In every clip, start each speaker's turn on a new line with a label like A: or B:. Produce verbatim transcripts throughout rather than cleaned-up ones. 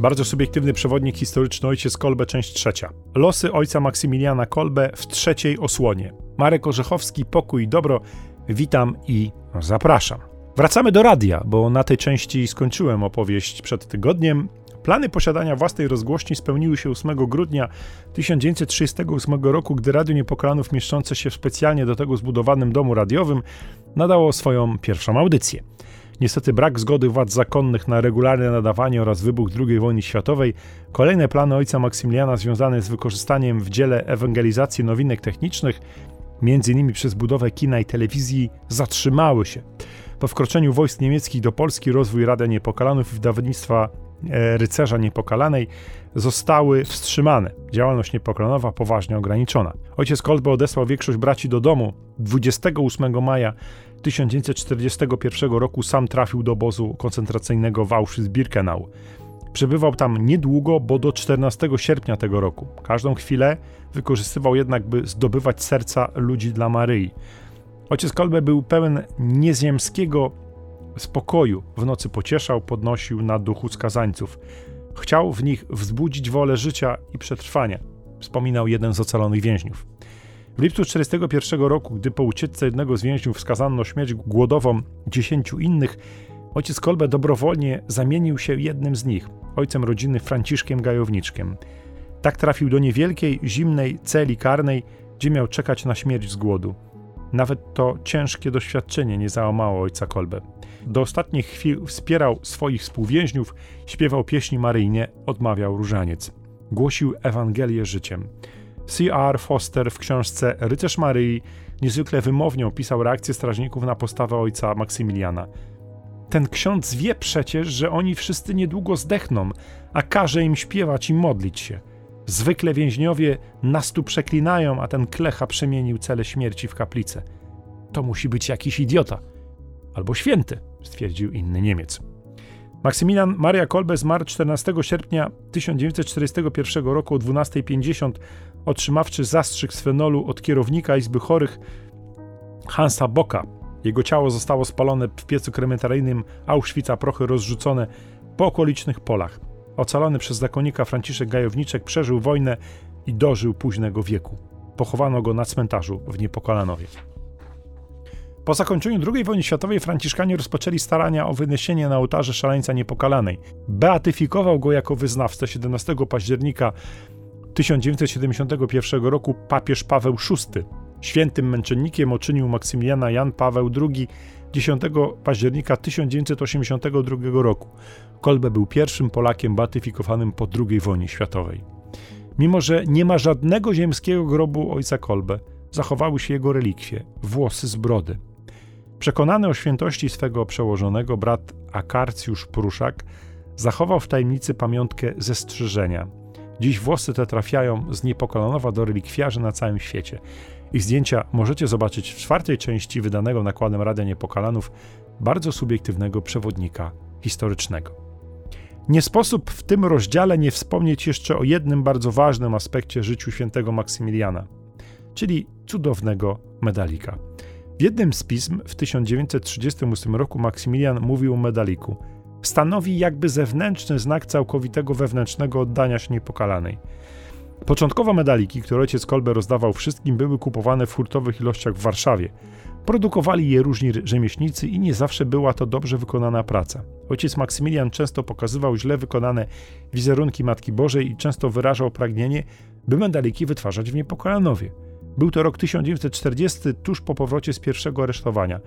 A: Bardzo subiektywny przewodnik historyczny Ojciec Kolbe, część trzecia. Losy ojca Maksymiliana Kolbe w trzeciej osłonie. Marek Orzechowski, Pokój i Dobro. Witam i zapraszam. Wracamy do radia, bo na tej części skończyłem opowieść przed tygodniem. Plany posiadania własnej rozgłośni spełniły się ósmego grudnia tysiąc dziewięćset trzydziestego ósmego roku, gdy Radio Niepokalanów, mieszczące się w specjalnie do tego zbudowanym domu radiowym, nadało swoją pierwszą audycję. Niestety brak zgody władz zakonnych na regularne nadawanie oraz wybuch drugiej wojny światowej, kolejne plany ojca Maksymiliana związane z wykorzystaniem w dziele ewangelizacji nowinek technicznych, między innymi przez budowę kina i telewizji, zatrzymały się. Po wkroczeniu wojsk niemieckich do Polski rozwój Radia Niepokalanów i wydawnictwa e, Rycerza Niepokalanej zostały wstrzymane. Działalność niepokalanowa poważnie ograniczona. Ojciec Kolbe odesłał większość braci do domu. dwudziestego ósmego maja tysiąc dziewięćset czterdziestego pierwszego roku sam trafił do obozu koncentracyjnego w Auschwitz-Birkenau. Przebywał tam niedługo, bo do czternastego sierpnia tego roku. Każdą chwilę wykorzystywał jednak, by zdobywać serca ludzi dla Maryi. Ojciec Kolbe był pełen nieziemskiego spokoju. W nocy pocieszał, podnosił na duchu skazańców. Chciał w nich wzbudzić wolę życia i przetrwania, wspominał jeden z ocalonych więźniów. W lipcu tysiąc dziewięćset czterdziestego pierwszego roku, gdy po ucieczce jednego z więźniów skazano na śmierć głodową dziesięciu innych, ojciec Kolbe dobrowolnie zamienił się jednym z nich, ojcem rodziny Franciszkiem Gajowniczkiem. Tak trafił do niewielkiej, zimnej celi karnej, gdzie miał czekać na śmierć z głodu. Nawet to ciężkie doświadczenie nie załamało ojca Kolbe. Do ostatnich chwil wspierał swoich współwięźniów, śpiewał pieśni maryjnie, odmawiał różaniec. Głosił Ewangelię życiem. C R Foster w książce Rycerz Maryi niezwykle wymownie opisał reakcję strażników na postawę ojca Maksymiliana. Ten ksiądz wie przecież, że oni wszyscy niedługo zdechną, a każe im śpiewać i modlić się. Zwykle więźniowie nas tu przeklinają, a ten klecha przemienił cele śmierci w kaplicę. To musi być jakiś idiota. Albo święty, stwierdził inny Niemiec. Maksymilian Maria Kolbe zmarł czternastego sierpnia tysiąc dziewięćset czterdziestego pierwszego roku o dwunastej pięćdziesiąt, otrzymawszy zastrzyk z fenolu od kierownika Izby Chorych Hansa Bocka. Jego ciało zostało spalone w piecu krematoryjnym Auschwitz, a prochy rozrzucone po okolicznych polach. Ocalony przez zakonnika Franciszek Gajowniczek przeżył wojnę i dożył późnego wieku. Pochowano go na cmentarzu w Niepokalanowie. Po zakończeniu drugiej wojny światowej Franciszkanie rozpoczęli starania o wyniesienie na ołtarze szaleńca Niepokalanej. Beatyfikował go jako wyznawcę siedemnastego października tysiąc dziewięćset siedemdziesiątego pierwszego roku papież Paweł szósty. Świętym męczennikiem uczynił Maksymiliana Jan Paweł drugi dziesiątego października tysiąc dziewięćset osiemdziesiątego drugiego roku. Kolbe był pierwszym Polakiem beatyfikowanym po drugiej wojnie światowej. Mimo że nie ma żadnego ziemskiego grobu ojca Kolbe, zachowały się jego relikwie, włosy z brody. Przekonany o świętości swego przełożonego, brat Akarcjusz Pruszak zachował w tajemnicy pamiątkę ze strzyżenia. Dziś włosy te trafiają z Niepokalanowa do relikwiarzy na całym świecie. Ich zdjęcia możecie zobaczyć w czwartej części wydanego nakładem Radia Niepokalanów bardzo subiektywnego przewodnika historycznego. Nie sposób w tym rozdziale nie wspomnieć jeszcze o jednym bardzo ważnym aspekcie życiu świętego Maksymiliana, czyli cudownego medalika. W jednym z pism w tysiąc dziewięćset trzydziestym ósmym roku Maksymilian mówił o medaliku. Stanowi jakby zewnętrzny znak całkowitego wewnętrznego oddania się Niepokalanej. Początkowo medaliki, które ojciec Kolbe rozdawał wszystkim, były kupowane w hurtowych ilościach w Warszawie. Produkowali je różni rzemieślnicy i nie zawsze była to dobrze wykonana praca. Ojciec Maksymilian często pokazywał źle wykonane wizerunki Matki Bożej i często wyrażał pragnienie, by medaliki wytwarzać w Niepokalanowie. Był to rok tysiąc dziewięćset czterdziesty, tuż po powrocie z pierwszego aresztowania.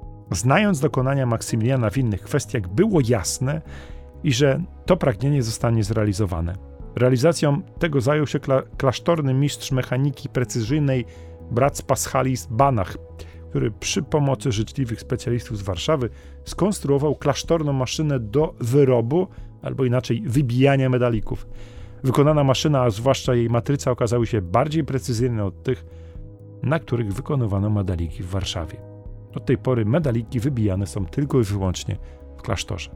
A: Znając dokonania Maksymiliana w innych kwestiach, było jasne, i że to pragnienie zostanie zrealizowane. Realizacją tego zajął się kla- klasztorny mistrz mechaniki precyzyjnej brat Paschalis Banach, który przy pomocy życzliwych specjalistów z Warszawy skonstruował klasztorną maszynę do wyrobu, albo inaczej wybijania medalików. Wykonana maszyna, a zwłaszcza jej matryca, okazały się bardziej precyzyjne od tych, na których wykonywano medaliki w Warszawie. Od tej pory medaliki wybijane są tylko i wyłącznie w klasztorze.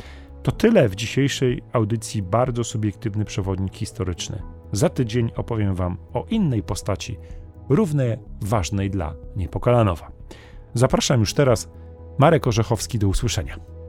A: To tyle w dzisiejszej audycji Bardzo subiektywny przewodnik historyczny. Za tydzień opowiem wam o innej postaci, równie ważnej dla Niepokalanowa. Zapraszam już teraz. Marek Orzechowski, do usłyszenia.